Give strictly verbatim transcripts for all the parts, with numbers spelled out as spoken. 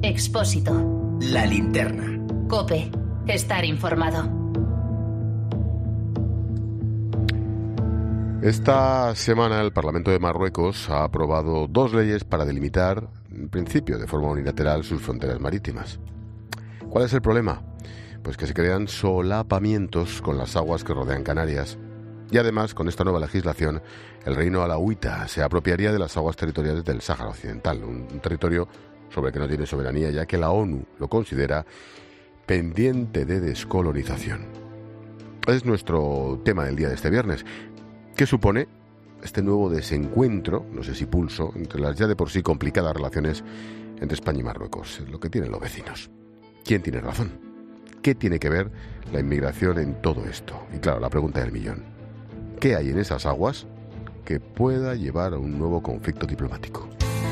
Expósito. La linterna. COPE. Estar informado. Esta semana el Parlamento de Marruecos ha aprobado dos leyes para delimitar, en principio de forma unilateral, sus fronteras marítimas. ¿Cuál es el problema? Pues que se crean solapamientos con las aguas que rodean Canarias. Y además, con esta nueva legislación, el reino alauita se apropiaría de las aguas territoriales del Sáhara Occidental, un, un territorio sobre el que no tiene soberanía, ya que la ONU lo considera pendiente de descolonización. Es nuestro tema del día de este viernes. ¿Qué supone este nuevo desencuentro, no sé si pulso, entre las ya de por sí complicadas relaciones entre España y Marruecos? Lo que tienen los vecinos. ¿Quién tiene razón? ¿Qué tiene que ver la inmigración en todo esto? Y claro, la pregunta del millón. ¿Qué hay en esas aguas que pueda llevar a un nuevo conflicto diplomático?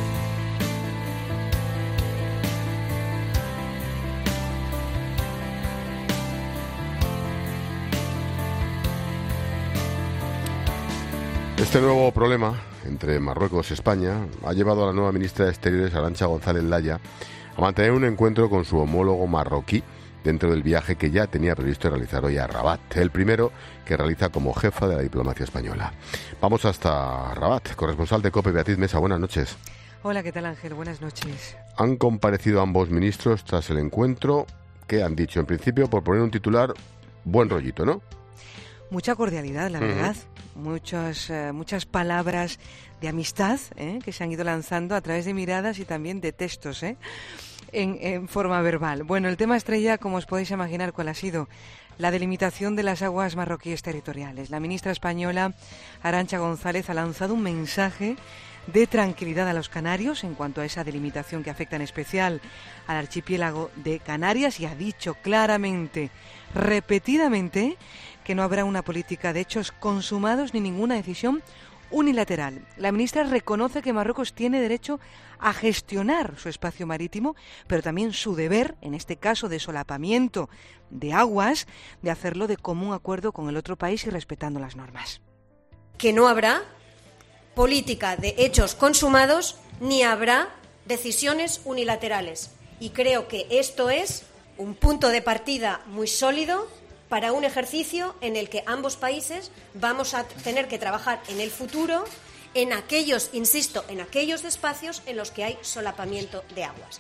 Este nuevo problema entre Marruecos y España ha llevado a la nueva ministra de Exteriores, Arantxa González Laya, a mantener un encuentro con su homólogo marroquí dentro del viaje que ya tenía previsto realizar hoy a Rabat, el primero que realiza como jefa de la diplomacia española. Vamos hasta Rabat. Corresponsal de COPE, Beatriz Mesa, buenas noches. Hola, ¿qué tal, Ángel? Buenas noches. Han comparecido ambos ministros tras el encuentro. ¿Qué han dicho? En principio, por poner un titular, buen rollito, ¿no? Mucha cordialidad, la Uh-huh. verdad. Muchas, eh, muchas palabras de amistad ¿eh? que se han ido lanzando a través de miradas y también de textos ¿eh? en, en forma verbal. Bueno, el tema estrella, como os podéis imaginar, ¿cuál ha sido? La delimitación de las aguas marroquíes territoriales. La ministra española, Arantxa González, ha lanzado un mensaje de tranquilidad a los canarios en cuanto a esa delimitación que afecta en especial al archipiélago de Canarias y ha dicho claramente, repetidamente, que no habrá una política de hechos consumados ni ninguna decisión unilateral. La ministra reconoce que Marruecos tiene derecho a gestionar su espacio marítimo, pero también su deber, en este caso de solapamiento de aguas, de hacerlo de común acuerdo con el otro país y respetando las normas. Que no habrá política de hechos consumados ni habrá decisiones unilaterales. Y creo que esto es un punto de partida muy sólido para un ejercicio en el que ambos países vamos a tener que trabajar en el futuro en aquellos, insisto, en aquellos espacios en los que hay solapamiento de aguas.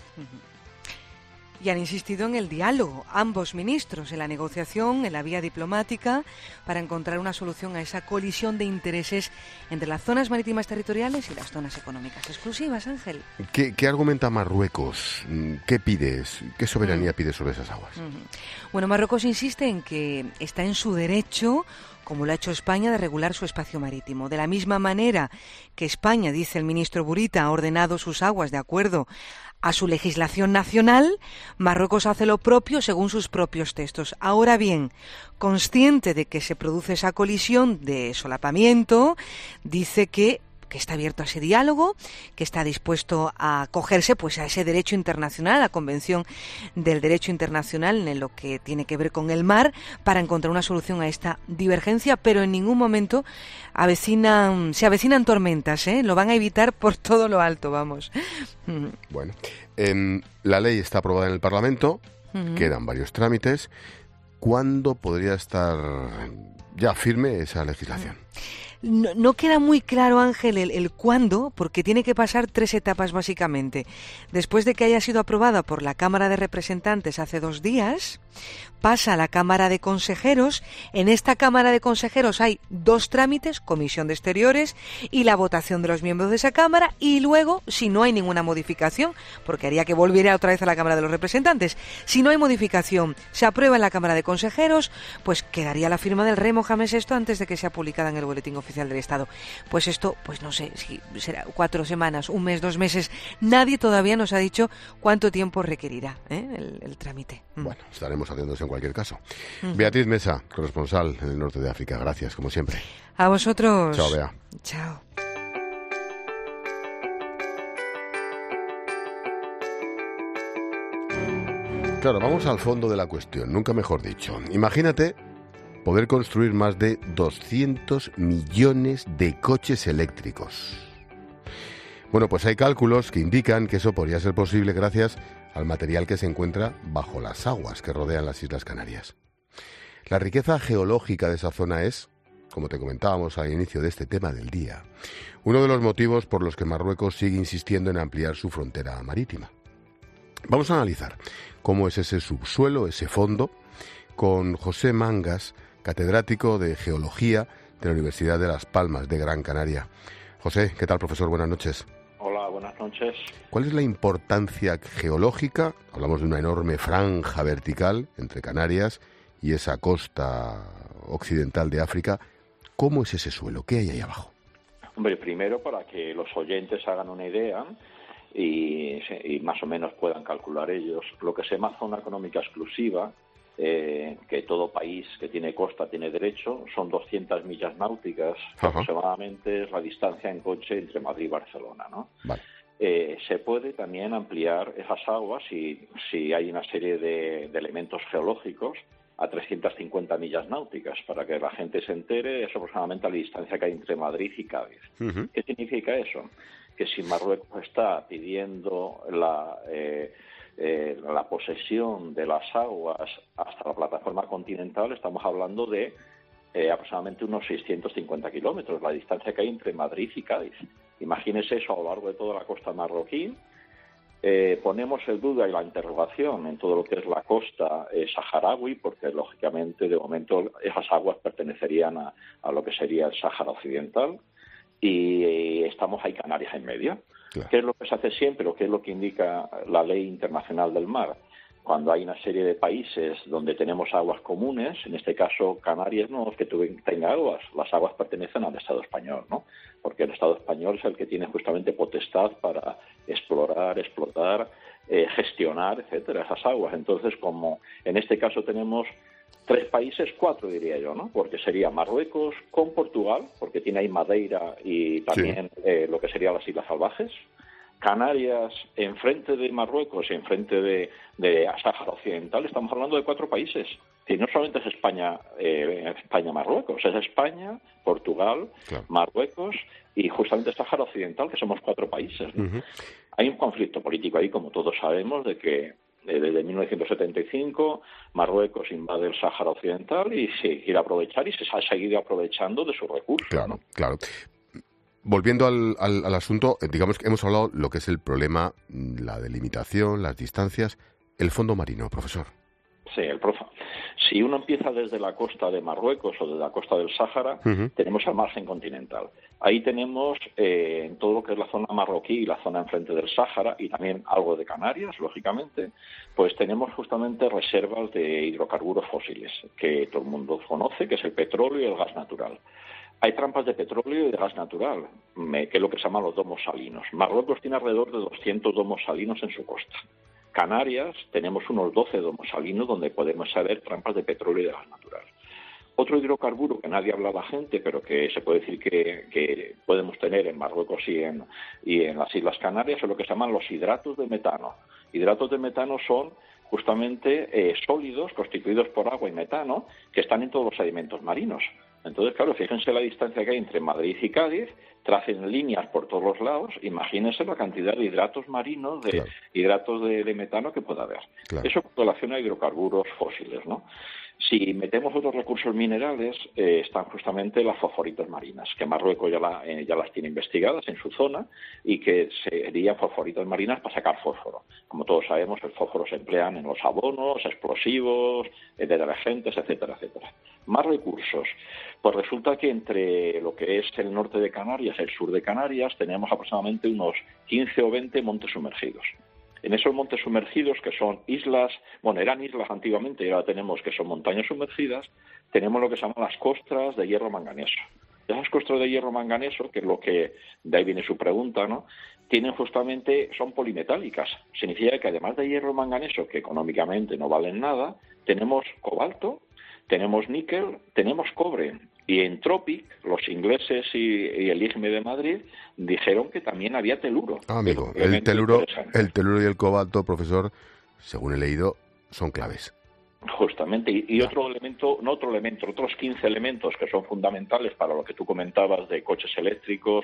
Y han insistido en el diálogo, ambos ministros, en la negociación, en la vía diplomática, para encontrar una solución a esa colisión de intereses entre las zonas marítimas territoriales y las zonas económicas exclusivas, Ángel. ¿Qué, qué argumenta Marruecos? ¿Qué pides? ¿Qué soberanía pide sobre esas aguas? Uh-huh. Bueno, Marruecos insiste en que está en su derecho, como lo ha hecho España, de regular su espacio marítimo. De la misma manera que España, dice el ministro Burita, ha ordenado sus aguas de acuerdo a su legislación nacional, Marruecos hace lo propio según sus propios textos. Ahora bien, consciente de que se produce esa colisión de solapamiento, dice que que está abierto a ese diálogo, que está dispuesto a acogerse pues a ese derecho internacional, a la Convención del Derecho Internacional en lo que tiene que ver con el mar, para encontrar una solución a esta divergencia, pero en ningún momento avecinan, se avecinan tormentas, ¿eh? Lo van a evitar por todo lo alto, vamos. Bueno, eh, la ley está aprobada en el Parlamento, uh-huh. Quedan varios trámites. ¿Cuándo podría estar ya firme esa legislación? No, no queda muy claro, Ángel, el, el cuándo, porque tiene que pasar tres etapas básicamente. Después de que haya sido aprobada por la Cámara de Representantes hace dos días, pasa a la Cámara de Consejeros. En esta Cámara de Consejeros hay dos trámites, Comisión de Exteriores y la votación de los miembros de esa Cámara, y luego, si no hay ninguna modificación, porque haría que volviera otra vez a la Cámara de los Representantes, si no hay modificación, se aprueba en la Cámara de Consejeros, pues quedaría la firma del rey Mohamed sexto antes de que sea publicada en el Boletín Oficial del Estado. Pues esto, pues no sé, si será cuatro semanas, un mes, dos meses. Nadie todavía nos ha dicho cuánto tiempo requerirá ¿eh? el, el trámite. Bueno, estaremos atentos en cualquier caso. Uh-huh. Beatriz Mesa, corresponsal en el norte de África. Gracias, como siempre. A vosotros. Chao, Bea. Chao. Claro, vamos al fondo de la cuestión, nunca mejor dicho. Imagínate poder construir más de doscientos millones de coches eléctricos. Bueno, pues hay cálculos que indican que eso podría ser posible gracias al material que se encuentra bajo las aguas que rodean las Islas Canarias. La riqueza geológica de esa zona es, como te comentábamos al inicio de este tema del día, uno de los motivos por los que Marruecos sigue insistiendo en ampliar su frontera marítima. Vamos a analizar cómo es ese subsuelo, ese fondo, con José Mangas, catedrático de Geología de la Universidad de Las Palmas de Gran Canaria. José, ¿qué tal, profesor? Buenas noches. Hola, buenas noches. ¿Cuál es la importancia geológica? Hablamos de una enorme franja vertical entre Canarias y esa costa occidental de África. ¿Cómo es ese suelo? ¿Qué hay ahí abajo? Hombre, primero para que los oyentes hagan una idea y, y más o menos puedan calcular ellos, lo que se llama zona económica exclusiva, eh, que todo país que tiene costa tiene derecho, son doscientas millas náuticas, que aproximadamente es la distancia en coche entre Madrid y Barcelona, ¿no? Vale. Eh, se puede también ampliar esas aguas si, si hay una serie de, de elementos geológicos a trescientas cincuenta millas náuticas. Para que la gente se entere, es aproximadamente la distancia que hay entre Madrid y Cádiz. Uh-huh. ¿Qué significa eso? Que si Marruecos está pidiendo la, eh, eh, la posesión de las aguas hasta la plataforma continental, estamos hablando de eh, aproximadamente unos seiscientos cincuenta kilómetros, la distancia que hay entre Madrid y Cádiz. Imagínese eso a lo largo de toda la costa marroquí. Eh, ponemos en duda y la interrogación en todo lo que es la costa eh, saharaui, porque lógicamente de momento esas aguas pertenecerían a, a lo que sería el Sáhara Occidental, y eh, estamos ahí Canarias en medio. Claro. ¿Qué es lo que se hace siempre o qué es lo que indica la ley internacional del mar? Cuando hay una serie de países donde tenemos aguas comunes, en este caso Canarias no es que tenga aguas, las aguas pertenecen al Estado español, ¿no? Porque el Estado español es el que tiene justamente potestad para explorar, explotar, eh, gestionar, etcétera, esas aguas. Entonces, como en este caso tenemos tres países, cuatro diría yo, ¿no? Porque sería Marruecos con Portugal, porque tiene ahí Madeira y también sí. eh, lo que serían las Islas Salvajes. Canarias enfrente de Marruecos y enfrente de, de Sáhara Occidental, estamos hablando de cuatro países. Y no solamente es España, eh, España-Marruecos, es España, Portugal, claro. Marruecos y justamente Sáhara Occidental, que somos cuatro países, ¿no? Uh-huh. Hay un conflicto político ahí, como todos sabemos, de que eh, desde mil novecientos setenta y cinco Marruecos invade el Sáhara Occidental y se quiere aprovechar y se ha seguido aprovechando de sus recursos. Claro, ¿no? claro. Volviendo al, al, al asunto, digamos que hemos hablado lo que es el problema, la delimitación, las distancias, el fondo marino, profesor. Sí, el profa. Si uno empieza desde la costa de Marruecos o desde la costa del Sáhara, uh-huh. tenemos el margen continental. Ahí tenemos eh, en todo lo que es la zona marroquí y la zona enfrente del Sáhara y también algo de Canarias, lógicamente, pues tenemos justamente reservas de hidrocarburos fósiles, que todo el mundo conoce, que es el petróleo y el gas natural. Hay trampas de petróleo y de gas natural, que es lo que se llaman los domos salinos. Marruecos tiene alrededor de doscientos domos salinos en su costa. Canarias tenemos unos doce domos salinos donde podemos saber trampas de petróleo y de gas natural. Otro hidrocarburo que nadie habla a la gente, pero que se puede decir que, que podemos tener en Marruecos y en, y en las Islas Canarias, es lo que se llaman los hidratos de metano. Hidratos de metano son justamente eh, sólidos constituidos por agua y metano que están en todos los sedimentos marinos. Entonces, claro, fíjense la distancia que hay entre Madrid y Cádiz, tracen líneas por todos los lados, imagínense la cantidad de hidratos marinos, de claro. hidratos de, de metano que pueda haber. Claro. Eso con relación a hidrocarburos fósiles, ¿no? Si metemos otros recursos minerales, eh, están justamente las fosforitas marinas, que Marruecos ya, la, eh, ya las tiene investigadas en su zona y que serían fosforitas marinas para sacar fósforo. Como todos sabemos, el fósforo se emplea en los abonos, explosivos, eh, detergentes, etcétera, etcétera. Más recursos. Pues resulta que entre lo que es el norte de Canarias y el sur de Canarias tenemos aproximadamente unos quince o veinte montes sumergidos. En esos montes sumergidos, que son islas, bueno, eran islas antiguamente y ahora tenemos que son montañas sumergidas, tenemos lo que se llaman las costras de hierro manganeso. Esas costras de hierro manganeso, que es lo que, de ahí viene su pregunta, ¿no?, tienen justamente, son polimetálicas. Significa que además de hierro manganeso, que económicamente no valen nada, tenemos cobalto, tenemos níquel, tenemos cobre. Y en Tropic, los ingleses y, y el I G M E de Madrid dijeron que también había teluro. Ah, amigo, el teluro, el teluro y el cobalto, profesor, según he leído, son claves. Justamente, y, y otro elemento, no otro elemento, otros quince elementos que son fundamentales para lo que tú comentabas de coches eléctricos, sí.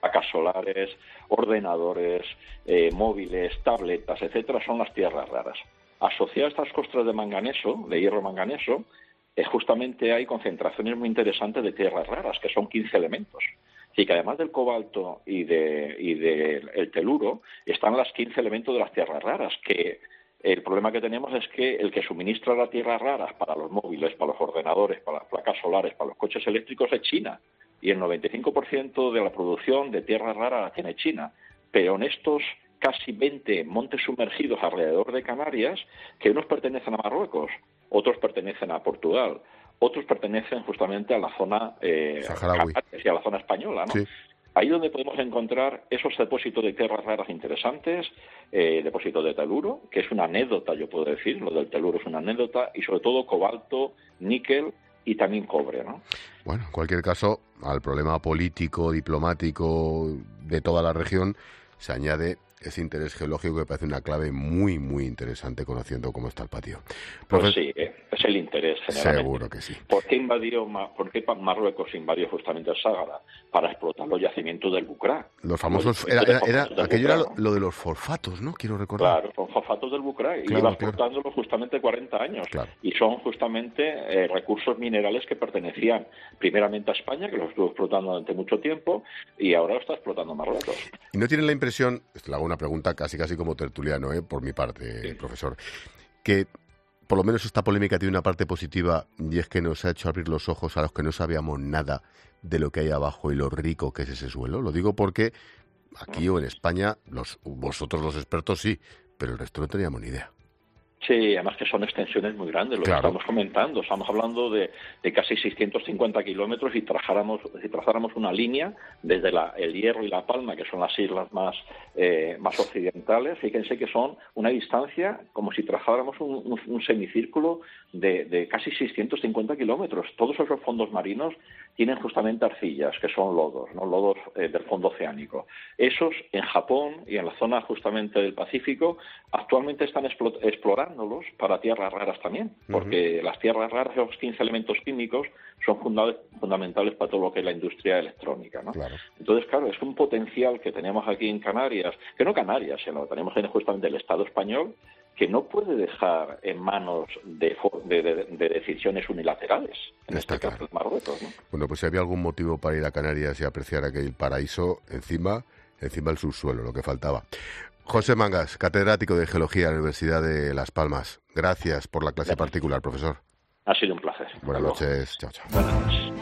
placas solares, ordenadores, eh, móviles, tabletas, etcétera, son las tierras raras. Asociadas a estas costras de manganeso, de hierro manganeso, eh, justamente hay concentraciones muy interesantes de tierras raras, que son quince elementos. Así que además del cobalto y de y del el teluro, están las quince elementos de las tierras raras, que el problema que tenemos es que el que suministra las tierras raras para los móviles, para los ordenadores, para las placas solares, para los coches eléctricos es China. Y el noventa y cinco por ciento de la producción de tierras raras la tiene China. Pero en estos casi veinte montes sumergidos alrededor de Canarias, que unos pertenecen a Marruecos, otros pertenecen a Portugal, otros pertenecen justamente a la zona eh, saharaui y a la zona española, ¿no? Sí. Ahí donde podemos encontrar esos depósitos de tierras raras interesantes, eh, depósitos de teluro, que es una anécdota, yo puedo decir, lo del teluro es una anécdota, y sobre todo cobalto, níquel y también cobre, ¿no? Bueno, en cualquier caso, al problema político, diplomático de toda la región se añade ese interés geológico que parece una clave muy, muy interesante conociendo cómo está el patio. Profe... Pues sí, es el interés generalmente. Seguro que sí. ¿Por qué invadió, por qué Marruecos invadió justamente el Sáhara? Para explotar los yacimientos del Bucra. Los famosos, era, era, era, aquello Bucra, era lo, lo de los fosfatos, ¿no? Quiero recordar. Claro, son fosfatos del Bucra y claro, iba explotándolo claro. justamente cuarenta años. Claro. Y son justamente eh, recursos minerales que pertenecían primeramente a España, que los estuvo explotando durante mucho tiempo, y ahora lo está explotando Marruecos. ¿Y no tienen la impresión, le hago una pregunta casi casi como tertuliano, ¿eh? por mi parte, sí. profesor, que por lo menos esta polémica tiene una parte positiva y es que nos ha hecho abrir los ojos a los que no sabíamos nada de lo que hay abajo y lo rico que es ese suelo? Lo digo porque aquí o en España, los, vosotros los expertos sí, pero el resto no teníamos ni idea. Sí, además que son extensiones muy grandes, lo claro. que estamos comentando. Estamos hablando de, de casi seiscientos cincuenta kilómetros y trazáramos, si trazáramos una línea desde la, el Hierro y La Palma, que son las islas más, eh, más occidentales. Fíjense que son una distancia como si trazáramos un, un, un semicírculo de, de casi seiscientos cincuenta kilómetros. Todos esos fondos marinos tienen justamente arcillas, que son lodos, ¿no? Lodos eh, del fondo oceánico. Esos en Japón y en la zona justamente del Pacífico actualmente están explorando para tierras raras también, porque uh-huh. las tierras raras, esos quince elementos químicos, son funda- fundamentales para todo lo que es la industria electrónica, ¿no? Claro. Entonces, claro, es un potencial que tenemos aquí en Canarias, que no Canarias, sino tenemos en justamente el Estado español, que no puede dejar en manos de, de, de, de decisiones unilaterales, en Está este claro. caso Marruecos, ¿no? Bueno, pues si había algún motivo para ir a Canarias y apreciar aquel paraíso, encima, encima el subsuelo, lo que faltaba. José Mangas, catedrático de Geología de la Universidad de Las Palmas. Gracias por la clase Gracias. particular, profesor. Ha sido un placer. Buenas noches. Chao, chao. Buenas noches.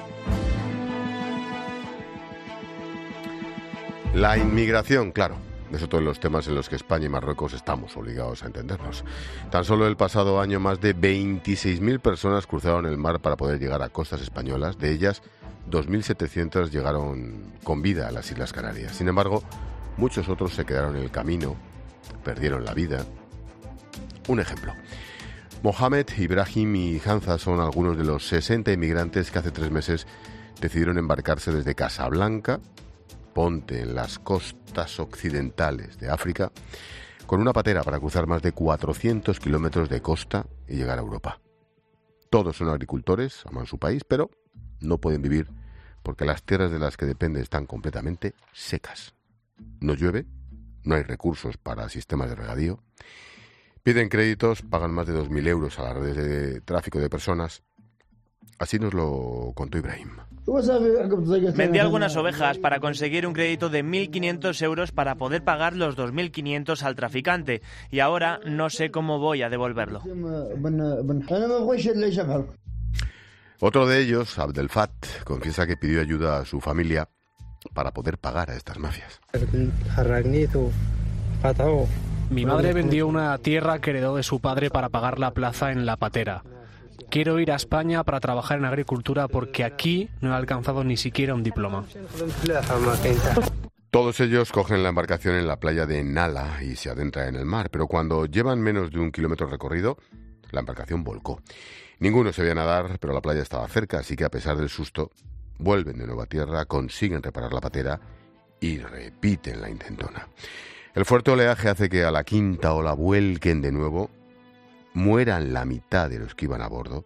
La inmigración, claro. Es otro de los temas en los que España y Marruecos estamos obligados a entendernos. Tan solo el pasado año más de veintiséis mil personas cruzaron el mar para poder llegar a costas españolas. De ellas, dos mil setecientas llegaron con vida a las Islas Canarias. Sin embargo, muchos otros se quedaron en el camino, perdieron la vida. Un ejemplo. Mohamed, Ibrahim y Hanza son algunos de los sesenta inmigrantes que hace tres meses decidieron embarcarse desde Casablanca, Ponte, en las costas occidentales de África, con una patera para cruzar más de cuatrocientos kilómetros de costa y llegar a Europa. Todos son agricultores, aman su país, pero no pueden vivir porque las tierras de las que dependen están completamente secas. No llueve, no hay recursos para sistemas de regadío, piden créditos, pagan más de dos mil euros a las redes de tráfico de personas. Así nos lo contó Ibrahim. Vendí algunas ovejas para conseguir un crédito de mil quinientos euros para poder pagar los dos mil quinientos al traficante y ahora no sé cómo voy a devolverlo. Otro de ellos, Abdelfat, confiesa que pidió ayuda a su familia para poder pagar a estas mafias. Mi madre vendió una tierra que heredó de su padre para pagar la plaza en La Patera. Quiero ir a España para trabajar en agricultura porque aquí no he alcanzado ni siquiera un diploma. Todos ellos cogen la embarcación en la playa de Nala y se adentran en el mar, pero cuando llevan menos de un kilómetro recorrido, la embarcación volcó. Ninguno sabía nadar, pero la playa estaba cerca, así que a pesar del susto, vuelven de nuevo a tierra, consiguen reparar la patera y repiten la intentona. El fuerte oleaje hace que a la quinta ola vuelquen de nuevo, mueran la mitad de los que iban a bordo.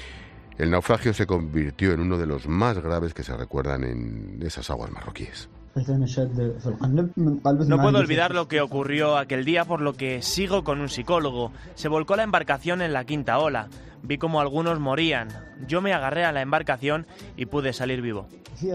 El naufragio se convirtió en uno de los más graves que se recuerdan en esas aguas marroquíes. No puedo olvidar lo que ocurrió aquel día, por lo que sigo con un psicólogo. Se volcó la embarcación en la quinta ola. Vi como algunos morían. Yo me agarré a la embarcación y pude salir vivo.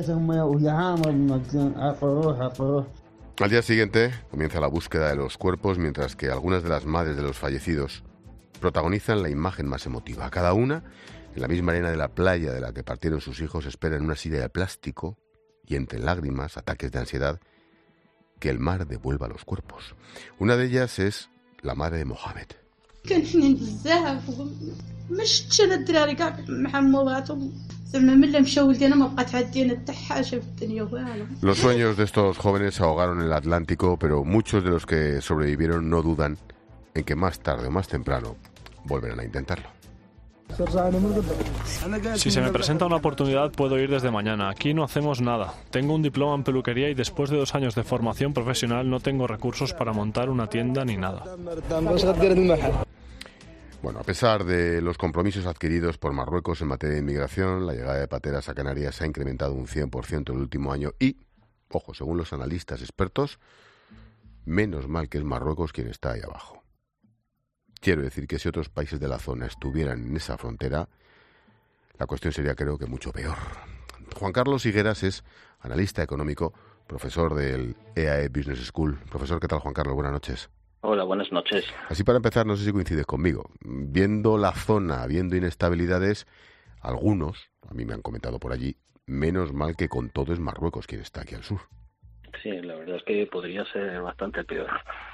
Al día siguiente comienza la búsqueda de los cuerpos, mientras que algunas de las madres de los fallecidos protagonizan la imagen más emotiva. Cada una, en la misma arena de la playa de la que partieron sus hijos, espera en una silla de plástico y entre lágrimas, ataques de ansiedad, que el mar devuelva los cuerpos. Una de ellas es la madre de Mohamed. Los sueños de estos jóvenes se ahogaron en el Atlántico, pero muchos de los que sobrevivieron no dudan en que más tarde o más temprano volverán a intentarlo. Si se me presenta una oportunidad, puedo ir desde mañana. Aquí no hacemos nada. Tengo un diploma en peluquería y después de dos años de formación profesional no tengo recursos para montar una tienda ni nada. Bueno, a pesar de los compromisos adquiridos por Marruecos en materia de inmigración, la llegada de pateras a Canarias se ha incrementado un cien por ciento en el último año y, ojo, según los analistas expertos, menos mal que es Marruecos quien está ahí abajo. Quiero decir que si otros países de la zona estuvieran en esa frontera, la cuestión sería, creo que, mucho peor. Juan Carlos Higueras es analista económico, profesor del E A E Business School. Profesor, ¿qué tal, Juan Carlos? Buenas noches. Hola, buenas noches. Así para empezar, no sé si coincides conmigo. Viendo la zona, viendo inestabilidades, algunos, a mí me han comentado por allí, menos mal que con todo es Marruecos quien está aquí al sur. Sí, la verdad es que podría ser bastante peor.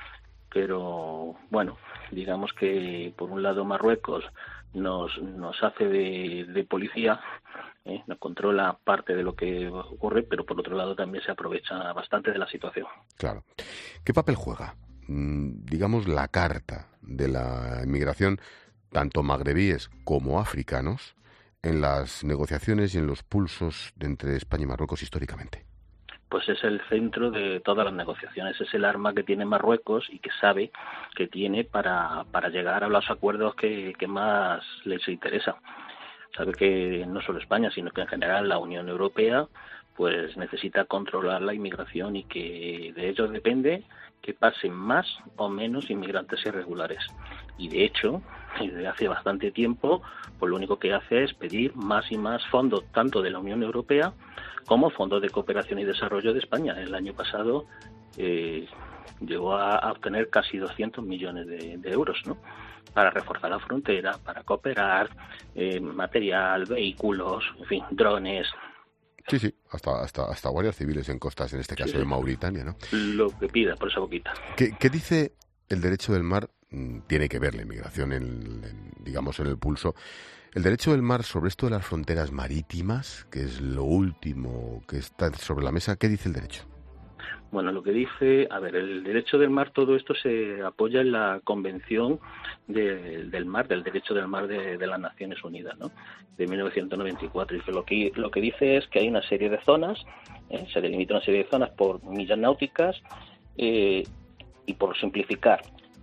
Pero, bueno, digamos que por un lado Marruecos nos nos hace de, de policía, ¿eh? Nos controla parte de lo que ocurre, pero por otro lado también se aprovecha bastante de la situación. Claro. ¿Qué papel juega, mm, digamos, la carta de la inmigración, tanto magrebíes como africanos, en las negociaciones y en los pulsos de entre España y Marruecos históricamente? Pues es el centro de todas las negociaciones, es el arma que tiene Marruecos y que sabe que tiene para, para llegar a los acuerdos que, que más les interesa. Sabe que no solo España, sino que en general la Unión Europea pues necesita controlar la inmigración y que de ellos depende que pasen más o menos inmigrantes irregulares. Y de hecho, desde hace bastante tiempo, pues lo único que hace es pedir más y más fondos, tanto de la Unión Europea como fondos de cooperación y desarrollo de España. El año pasado eh, llegó a, a obtener casi doscientos millones de, de euros, ¿no?, para reforzar la frontera, para cooperar, eh, material, vehículos, en fin, drones. Sí, sí, hasta hasta hasta guardias civiles en costas, en este caso sí, de Mauritania, ¿no? Lo que pida, por esa boquita. ¿Qué, qué dice el derecho del mar? Tiene que ver la inmigración, en, en, digamos, en el pulso. El derecho del mar sobre esto de las fronteras marítimas, que es lo último que está sobre la mesa, ¿qué dice el derecho? Bueno, lo que dice, a ver, el derecho del mar, todo esto se apoya en la Convención de, del Mar, del Derecho del Mar de, de las Naciones Unidas, ¿no?, de mil novecientos noventa y cuatro. Y que lo que lo que dice es que hay una serie de zonas, ¿eh? Se delimita una serie de zonas por millas náuticas, eh, y por simplificar,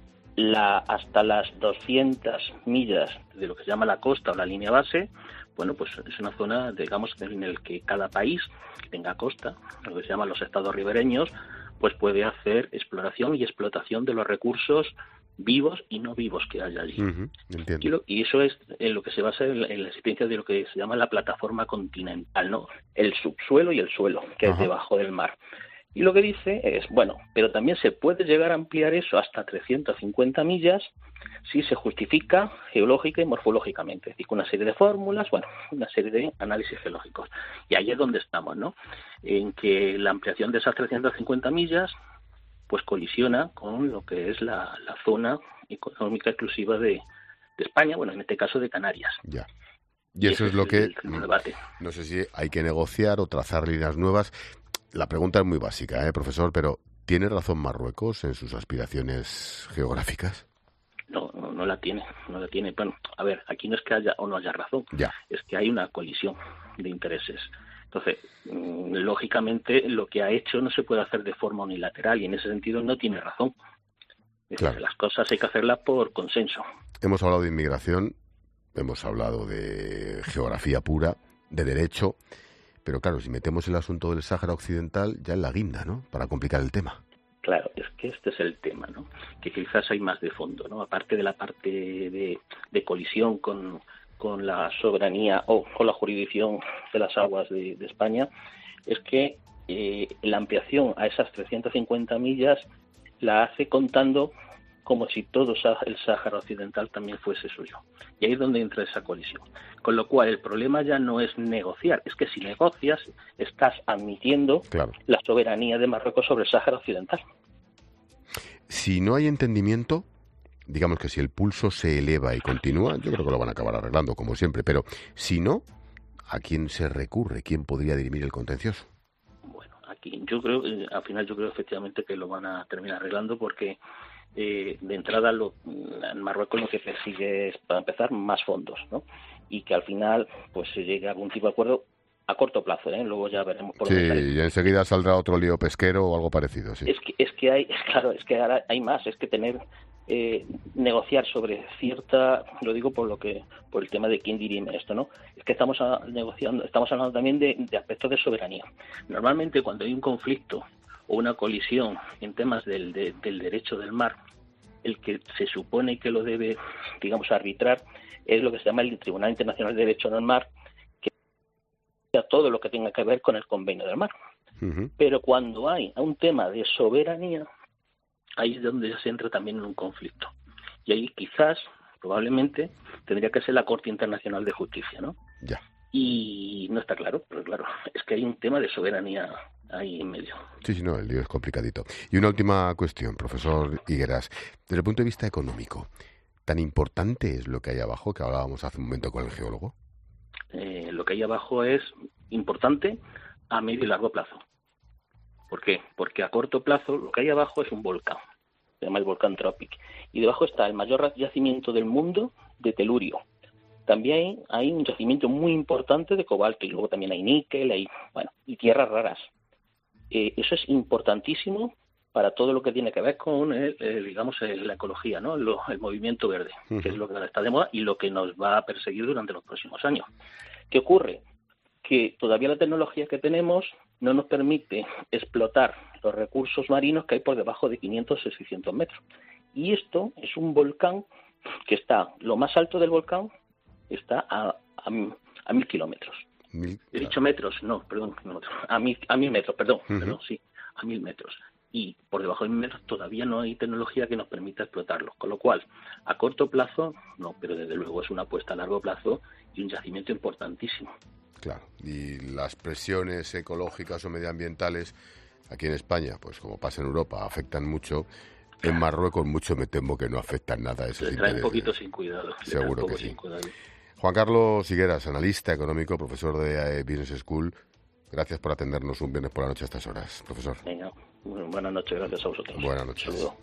la hasta las doscientas millas de lo que se llama la costa o la línea base, bueno, pues es una zona, digamos, en el que cada país que tenga costa, lo que se llama los estados ribereños, pues puede hacer exploración y explotación de los recursos vivos y no vivos que haya allí. Uh-huh, entiendo. Y, lo, y eso es en lo que se basa en la, en la existencia de lo que se llama la plataforma continental, ¿no?, el subsuelo y el suelo, que uh-huh. es debajo del mar. Y lo que dice es, bueno, pero también se puede llegar a ampliar eso hasta trescientas cincuenta millas si se justifica geológica y morfológicamente, es decir, con una serie de fórmulas, bueno, una serie de análisis geológicos. Y ahí es donde estamos, ¿no?, en que la ampliación de esas trescientas cincuenta millas pues colisiona con lo que es la, la zona económica exclusiva de, de España, bueno, en este caso de Canarias. Ya. Y, y eso es lo que, no sé si hay que negociar o trazar líneas nuevas. La pregunta es muy básica, ¿eh, profesor? Pero ¿tiene razón Marruecos en sus aspiraciones geográficas? No, no, no la tiene, no la tiene. Bueno, a ver, aquí no es que haya o no haya razón, ya. es que hay una colisión de intereses. Entonces, mmm, lógicamente, lo que ha hecho no se puede hacer de forma unilateral y en ese sentido no tiene razón. Es claro. decir, las cosas hay que hacerlas por consenso. Hemos hablado de inmigración, hemos hablado de geografía pura, de derecho. Pero claro, si metemos el asunto del Sáhara Occidental, ya es la guinda, ¿no?, para complicar el tema. Claro, es que este es el tema, ¿no? Que quizás hay más de fondo, ¿no? Aparte de la parte de, de colisión con, con la soberanía o con la jurisdicción de las aguas de, de España, es que eh, la ampliación a esas trescientas cincuenta millas la hace contando como si todo el Sáhara Occidental también fuese suyo. Y ahí es donde entra esa colisión. Con lo cual, el problema ya no es negociar, es que si negocias, estás admitiendo claro. la soberanía de Marruecos sobre el Sáhara Occidental. Si no hay entendimiento, digamos que si el pulso se eleva y continúa, yo creo que lo van a acabar arreglando, como siempre. Pero si no, ¿a quién se recurre? ¿Quién podría dirimir el contencioso? Bueno, aquí yo creo, al final yo creo efectivamente que lo van a terminar arreglando porque... Eh, de entrada lo, en Marruecos lo que persigue es, para empezar, más fondos, ¿no? Y que al final pues se llegue a algún tipo de acuerdo a corto plazo, ¿eh? Luego ya veremos por dónde sale. Sí, y enseguida saldrá otro lío pesquero o algo parecido, sí. Es que, es que hay, claro, es que ahora hay más, es que tener, eh, negociar sobre cierta, lo digo por lo que, por el tema de quién dirime esto, ¿no? Es que estamos a, negociando, estamos hablando también de, de aspectos de soberanía. Normalmente cuando hay un conflicto o una colisión en temas del, de, del derecho del mar, el que se supone que lo debe, digamos, arbitrar es lo que se llama el Tribunal Internacional de Derecho del Mar, que es todo lo que tenga que ver con el Convenio del Mar. Uh-huh. Pero cuando hay un tema de soberanía, ahí es donde se entra también en un conflicto. Y ahí quizás, probablemente, tendría que ser la Corte Internacional de Justicia, ¿no? Ya. Y no está claro, pero claro, es que hay un tema de soberanía ahí en medio. Sí, sí, no, el lío es complicadito. Y una última cuestión, profesor Higueras. Desde el punto de vista económico, ¿tan importante es lo que hay abajo, que hablábamos hace un momento con el geólogo? Eh, lo que hay abajo es importante a medio y largo plazo. ¿Por qué? Porque a corto plazo lo que hay abajo es un volcán, se llama el volcán Tropic, y debajo está el mayor yacimiento del mundo de telurio. También hay un yacimiento muy importante de cobalto y luego también hay níquel, hay, bueno, y tierras raras. Eh, eso es importantísimo para todo lo que tiene que ver con, el, el, digamos, el, la ecología, ¿no? Lo, el movimiento verde, uh-huh. que es lo que ahora está de moda y lo que nos va a perseguir durante los próximos años. ¿Qué ocurre? Que todavía la tecnología que tenemos no nos permite explotar los recursos marinos que hay por debajo de quinientos o seiscientos metros. Y esto es un volcán que está, lo más alto del volcán está a, a, a mil kilómetros. Mil, He dicho metros, no, perdón, no, a mil, a mil metros, perdón, uh-huh. perdón, sí, a mil metros. Y por debajo de mil metros todavía no hay tecnología que nos permita explotarlo. Con lo cual, a corto plazo, no, pero desde luego es una apuesta a largo plazo y un yacimiento importantísimo. Claro, y las presiones ecológicas o medioambientales aquí en España, pues como pasa en Europa, afectan mucho. En Marruecos mucho me temo que no afectan nada a esos intereses. Le trae un poquito sin cuidado. Seguro que sí. Juan Carlos Higueras, analista económico, profesor de Business School. Gracias por atendernos un viernes por la noche a estas horas, profesor. Venga, buenas noches, gracias a vosotros. Buenas noches. Saludos.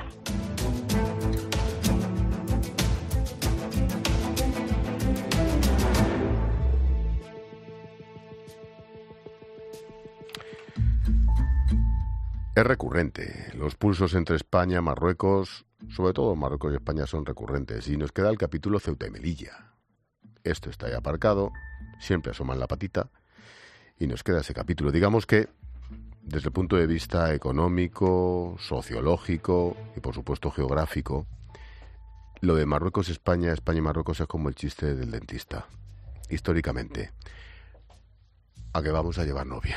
Es recurrente. Los pulsos entre España y Marruecos, sobre todo Marruecos y España, son recurrentes. Y nos queda el capítulo Ceuta y Melilla. Esto está ahí aparcado, siempre asoman la patita, y nos queda ese capítulo. Digamos que, desde el punto de vista económico, sociológico y, por supuesto, geográfico, lo de Marruecos, España, España y Marruecos es como el chiste del dentista. Históricamente, a que vamos a llevarnos bien.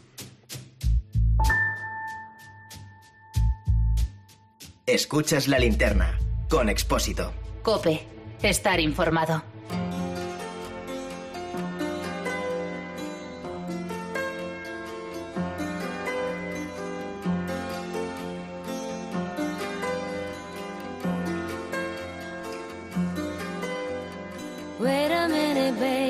Escuchas La Linterna, con Expósito. COPE, estar informado. Wait a minute, babe.